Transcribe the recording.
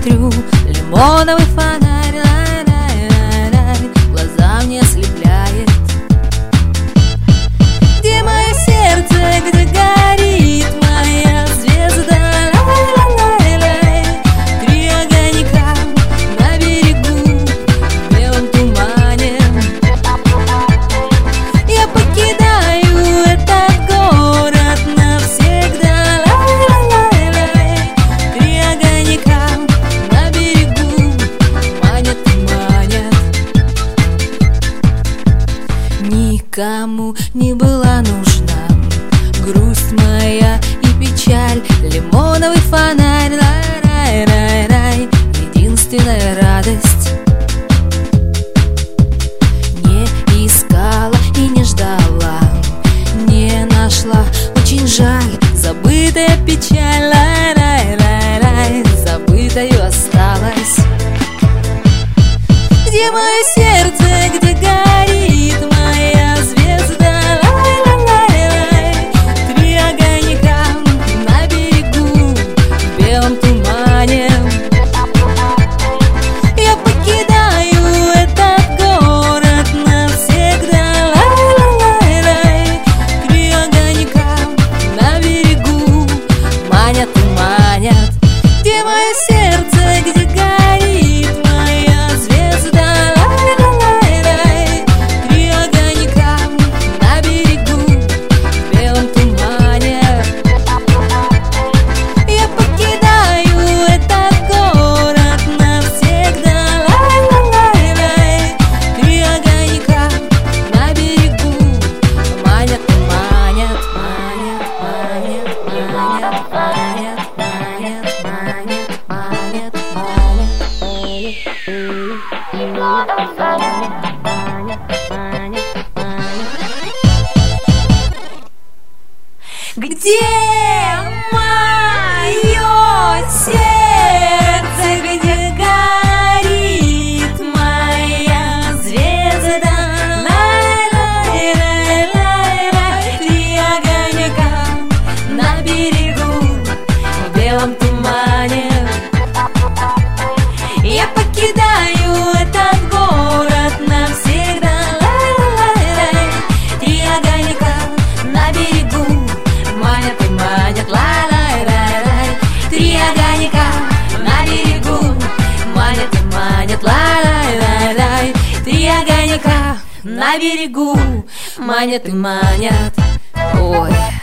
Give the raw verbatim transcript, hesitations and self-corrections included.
смотрю, лимоновый фонарь, лай-лай-лай-лай, глаза мне ослепляет. Где мое сердце, где горит моя звезда, лай-лай-лай-лай, три огонька на берегу в белом тумане. Я покидаю этот город навсегда, лай-лай-лай-лай, три огонька на берегу манят и манят. Никому не была нужна грусть моя и печаль, лимоновый фонарь, лай-лай-лай-лай, единственная радость. Не искала и не ждала, не нашла, очень жаль, забытая печаль, лай-лай-лай-лай, забытою осталась. Где мое сердце, где горит моя звезда, лай-лай-лай-лай, три огонька на берегу в белом тумане. Я покидаю этот город навсегда, лай-лай-лай-лай, три огонька на берегу манят и манят. Где мое сердце, где горит моя звезда, лай-лай-лай-лай, три огонька на берегу в белом тумане. Я покидаю этот город навсегда, лай-лай-лай-лай, три огонька на берегу манят и манят, манят, манят, манят, манят, манят, манят, манят, манят. Где мое сердце, где горит моя звезда, лай-лай-лай-лай, три огонька на берегу в белом тумане. Я покидаю этот город навсегда, лай-лай-лай, три огонька на берегу манят и манят, лай-лай-лай-лай, три огонька на берегу манят и манят, лай-лай-лай-лай, три огонька на берегу манят и манят. Ой.